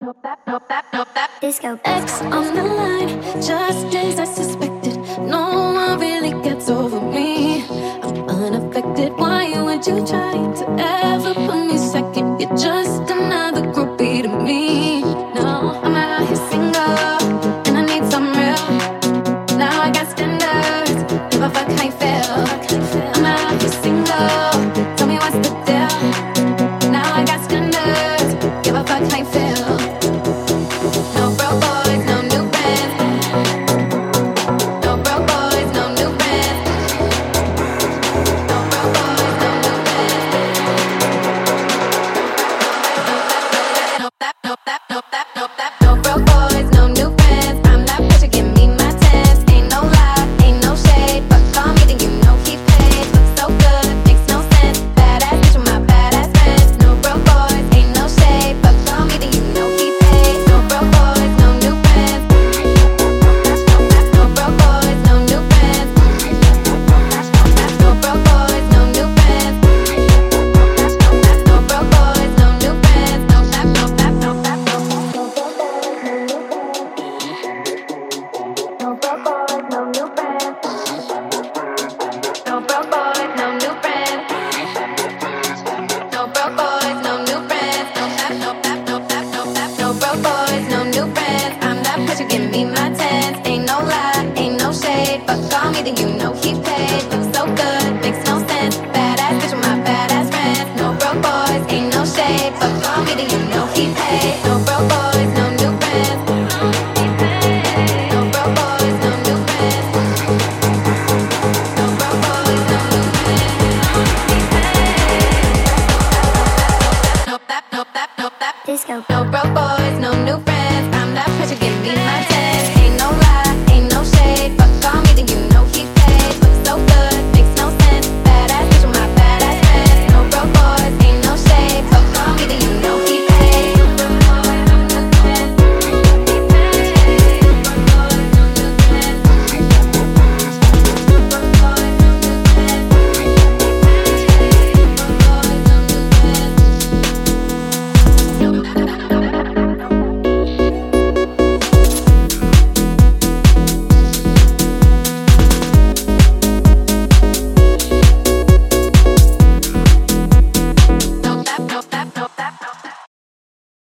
Disco X on the line, just as I suspected. No one really gets over me. I'm unaffected. Why would you try to ever put me second? You're just another groupie to me. No, I'm out here single, and I need some real. Now I got standards. Give a fuck how you feel. I'm out here single. Tell me what's the deal. Now I got standards. Give a fuck how you feel. No broke boys, no new bands. No broke boys, no new bands. No broke boys, no new bands. No broke boys, no new bands. I'm not pressure, give me my tens. Ain't no lie, ain't no shade. But call me, then you know he pays. Looks so good, makes no sense. Badass bitch with my badass friends. No broke boys, ain't no shade. But call me, then you know he pays. No broke boys, no new bands. No broke boys, no new bands. No broke boys, no new bands. No broke boys, no new bands. No rap, no rap, no rap, no rap. No broke boys, no new bands. No broke boys, no new bands. No broke boys, no new bands. No rap, no rap, no rap, no rap. No broke boys.